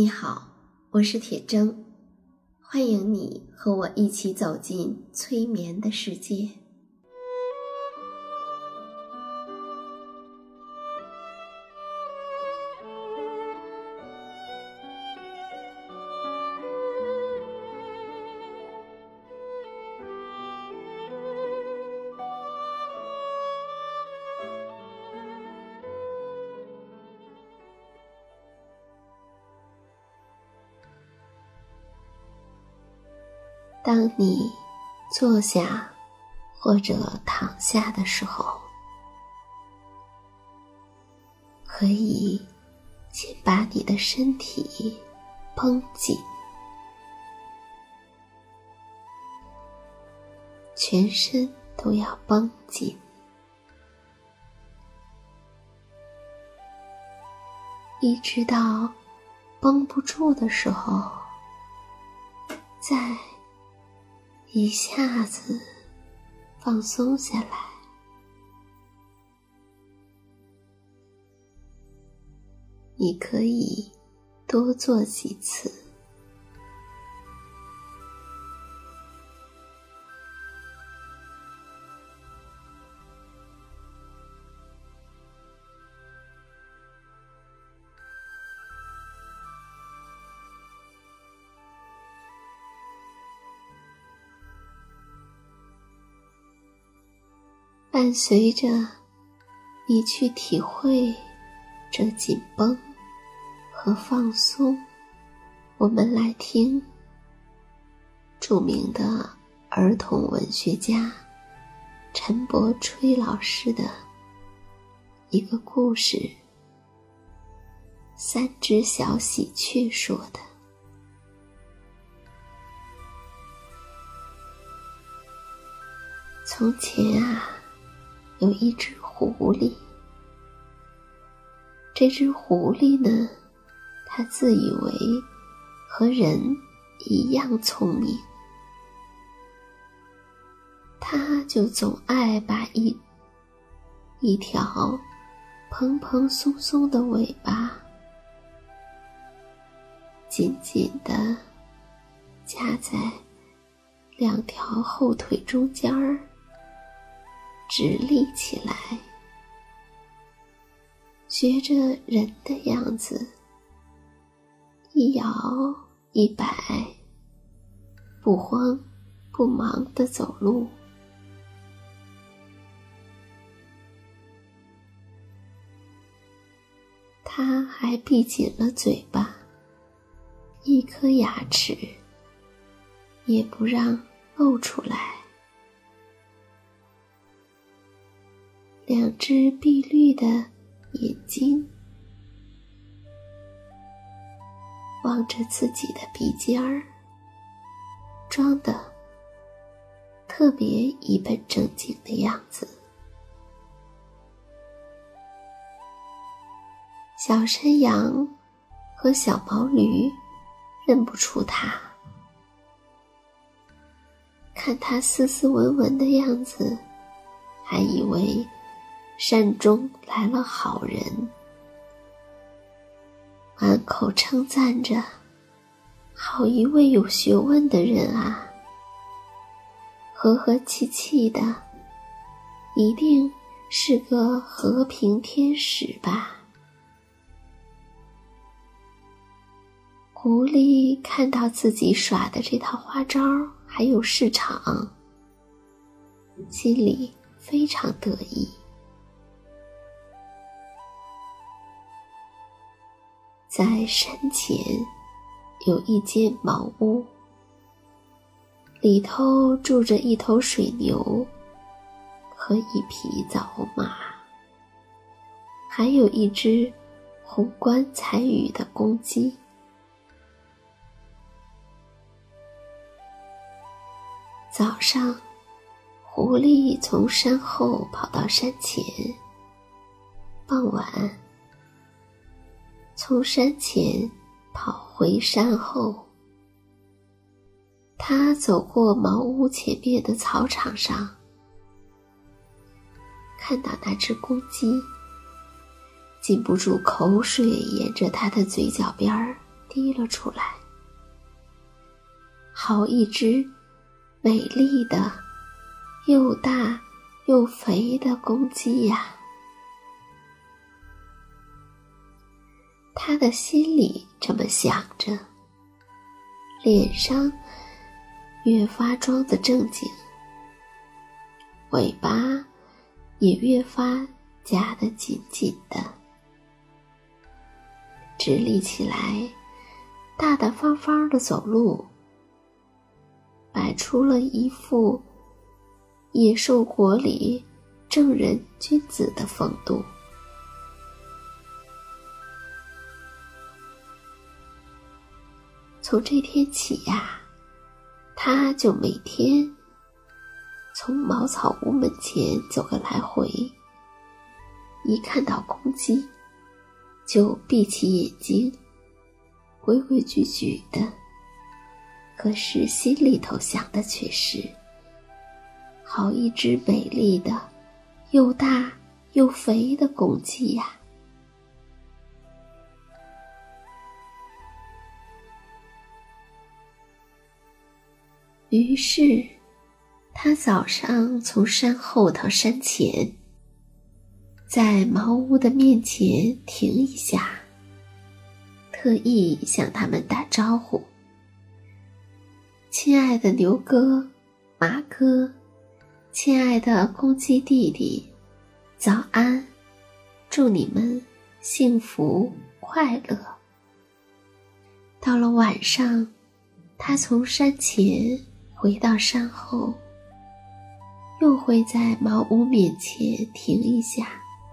你好，我是铁铮，欢迎你和我一起走进催眠的世界。当你坐下或者躺下的时候，可以先把你的身体绷紧，全身都要绷紧，一直到绷不住的时候，再一下子放松下来。你可以多做几次。伴随着你去体会这紧绷和放松，我们来听著名的儿童文学家陈伯吹老师的一个故事《三只小喜鹊》说的。从前啊，有一只狐狸。这只狐狸呢，它自以为和人一样聪明，它就总爱把一条蓬蓬松松的尾巴紧紧地夹在两条后腿中间儿，直立起来，学着人的样子，一摇一摆，不慌不忙地走路。他还闭紧了嘴巴，一颗牙齿也不让露出来。两只碧绿的眼睛望着自己的鼻尖儿，装得特别一本正经的样子。小山羊和小毛驴认不出它，看它斯斯文文的样子，还以为山中来了好人，满口称赞着，好一位有学问的人啊，和和气气的，一定是个和平天使吧。狐狸看到自己耍的这套花招还有市场，心里非常得意。在山前有一间茅屋，里头住着一头水牛和一匹早马，还有一只红冠彩羽的公鸡。早上，狐狸从山后跑到山前，傍晚从山前跑回山后。他走过茅屋前面的草场上，看到那只公鸡，禁不住口水沿着它的嘴角边儿滴了出来。好一只美丽的又大又肥的公鸡呀！他的心里这么想着，脸上越发装得正经，尾巴也越发夹得紧紧的，直立起来，大大方方地走路，摆出了一副野兽国里正人君子的风度。从这天起呀，他就每天从茅草屋门前走个来回，一看到公鸡就闭起眼睛，规规矩矩的，可是心里头想的却是，好一只美丽的又大又肥的公鸡呀！于是他早上从山后到山前，在茅屋的面前停一下，特意向他们打招呼：亲爱的牛哥、马哥，亲爱的公鸡弟弟，早安，祝你们幸福快乐。到了晚上，他从山前回到山后，又会在茅屋面前停一下，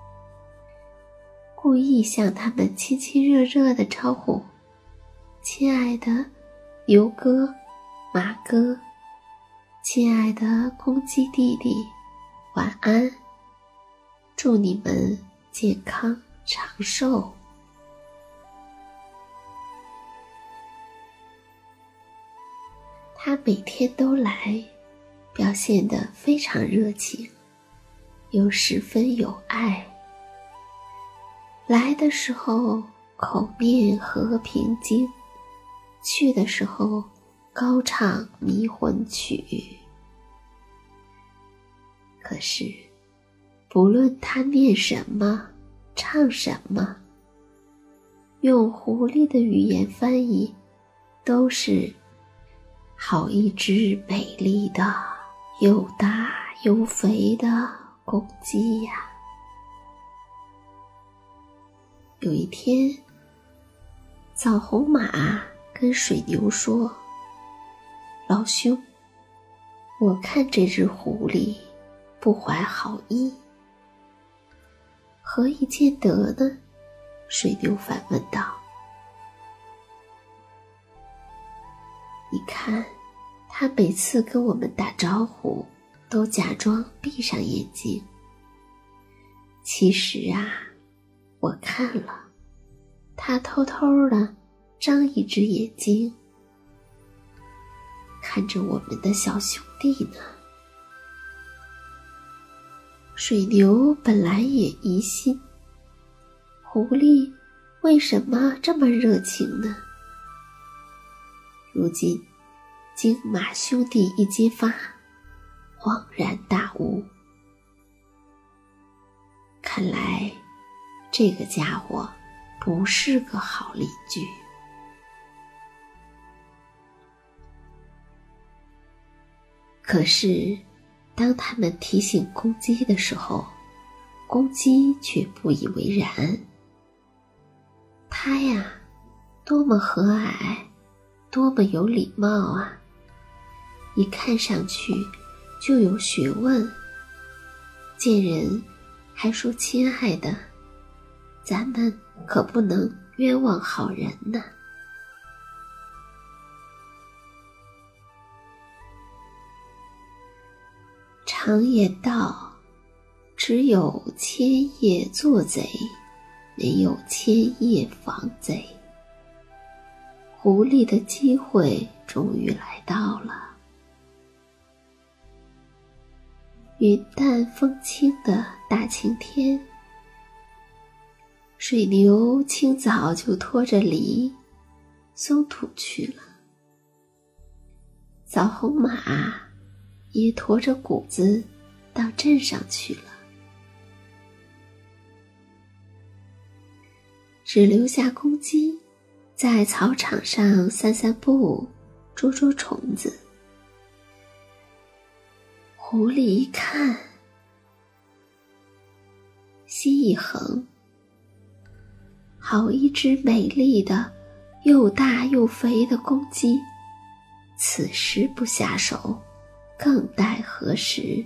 故意向他们亲亲热热地招呼：亲爱的牛哥、马哥，亲爱的公鸡弟弟，晚安，祝你们健康长寿。他每天都来，表现得非常热情，又十分有爱。来的时候口面和平静，去的时候高唱迷魂曲。可是不论他念什么唱什么，用狐狸的语言翻译，都是好一只美丽的又大又肥的公鸡呀！有一天，枣红马跟水牛说：老兄，我看这只狐狸不怀好意。何以见得呢？水牛反问道。你看，他每次跟我们打招呼，都假装闭上眼睛。其实啊，我看了，他偷偷地张一只眼睛，看着我们的小兄弟呢。水牛本来也疑心，狐狸为什么这么热情呢？如今经马兄弟一揭发，恍然大悟，看来这个家伙不是个好邻居。可是当他们提醒公鸡的时候，公鸡却不以为然。他呀，多么和蔼，多么有礼貌啊！一看上去就有学问，见人还说亲爱的，咱们可不能冤枉好人呢。常言道，只有千叶做贼，没有千叶防贼。狐狸的机会终于来到了。云淡风轻的大晴天，水牛清早就拖着犁松土去了。枣红马也驮着谷子到镇上去了，只留下公鸡在草场上散散步，捉捉虫子。狐狸一看，心一横，好一只美丽的又大又肥的公鸡，此时不下手，更待何时？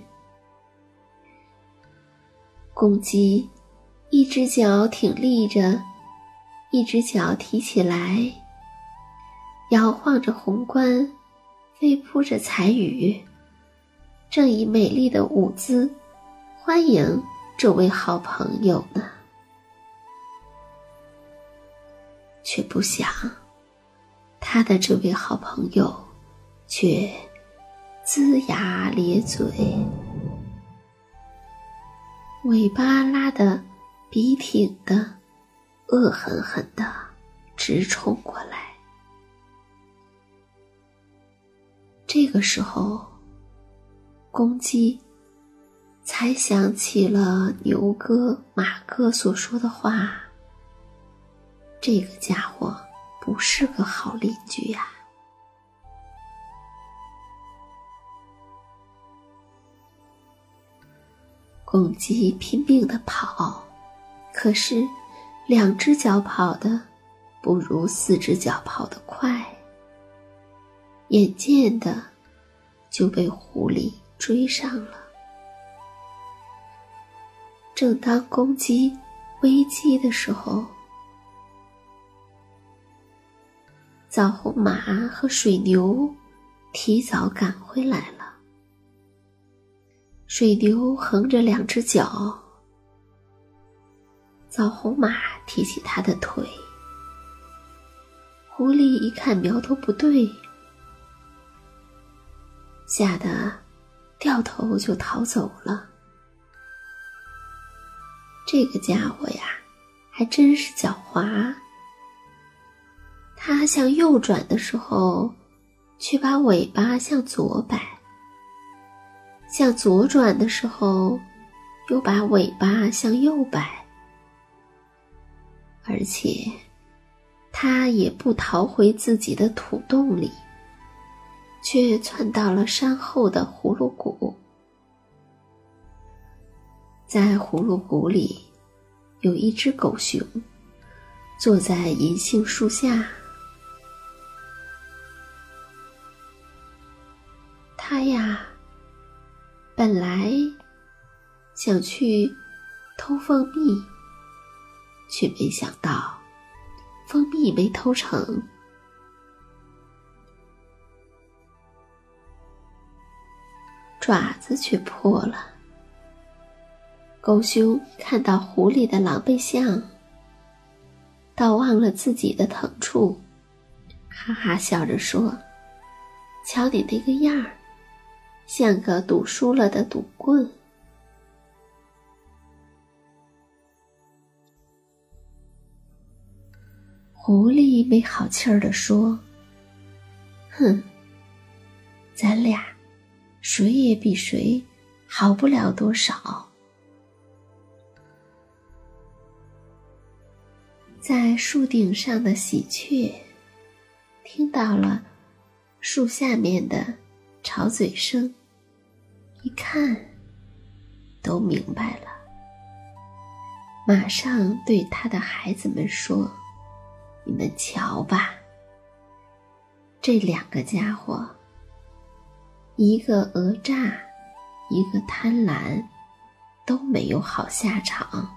公鸡一只脚挺立着，一只脚提起来，摇晃着红冠，飞扑着彩羽，正以美丽的舞姿欢迎这位好朋友呢。却不想他的这位好朋友却龇牙咧嘴，尾巴拉得笔挺的，恶狠狠地直冲过来。这个时候，公鸡才想起了牛哥马哥所说的话，这个家伙不是个好邻居呀。公鸡拼命地跑，可是两只脚跑的不如四只脚跑得快，眼见的就被狐狸追上了。正当公鸡危机的时候，枣红马和水牛提早赶回来了。水牛横着两只脚，枣红马提起它的腿。狐狸一看苗头不对，吓得掉头就逃走了。这个家伙呀，还真是狡猾。他向右转的时候，却把尾巴向左摆；向左转的时候，又把尾巴向右摆。而且，他也不逃回自己的土洞里，却窜到了山后的葫芦谷。在葫芦谷里，有一只狗熊坐在银杏树下。他呀，本来想去偷蜂蜜，却没想到蜂蜜没偷成，爪子却破了。狗熊看到狐狸的狼狈相，倒忘了自己的疼处，哈哈笑着说：“瞧你那个样儿，像个赌输了的赌棍。”狐狸没好气儿地说：“哼，咱俩谁也比谁好不了多少。”在树顶上的喜鹊听到了树下面的吵嘴声，一看都明白了，马上对他的孩子们说：“你们瞧吧，这两个家伙，一个讹诈，一个贪婪，都没有好下场。”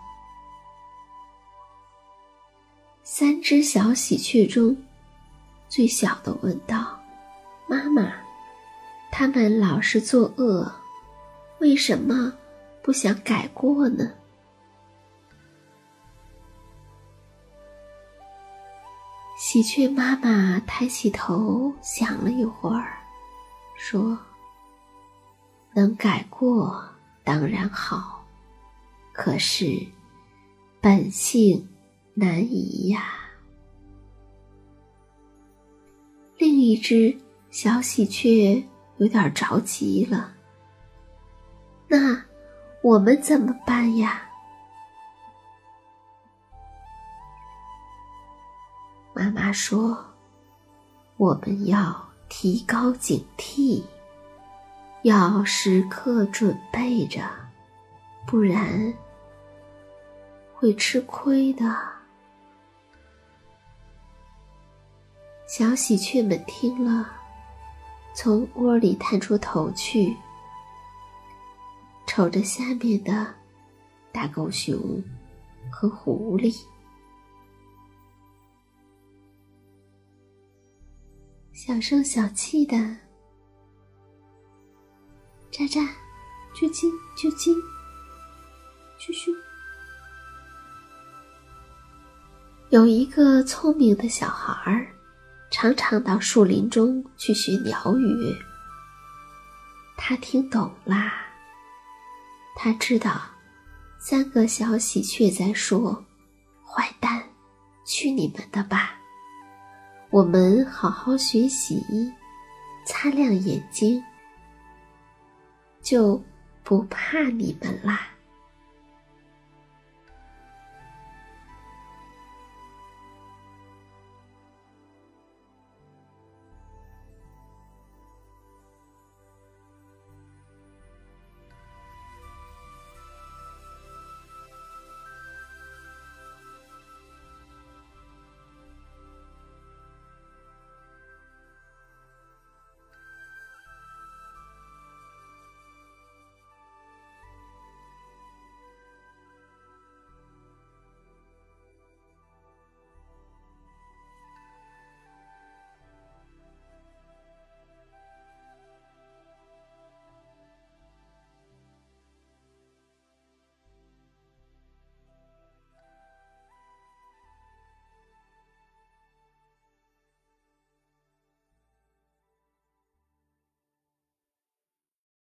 三只小喜鹊中，最小的问道：“妈妈，他们老是作恶，为什么不想改过呢？”喜鹊妈妈抬起头想了一会儿，说：“能改过当然好，可是本性难移呀。” 另一只小喜鹊有点着急了，那我们怎么办呀？妈妈说，我们要提高警惕，要时刻准备着，不然会吃亏的。小喜鹊们听了，从窝里探出头去，瞅着下面的大狗熊和狐狸。小声小气的，喳喳，啾啾啾啾，啾啾。有一个聪明的小孩儿，常常到树林中去学鸟语。他听懂啦，他知道3个小喜鹊在说：坏蛋，去你们的吧！我们好好学习，擦亮眼睛，就不怕你们啦。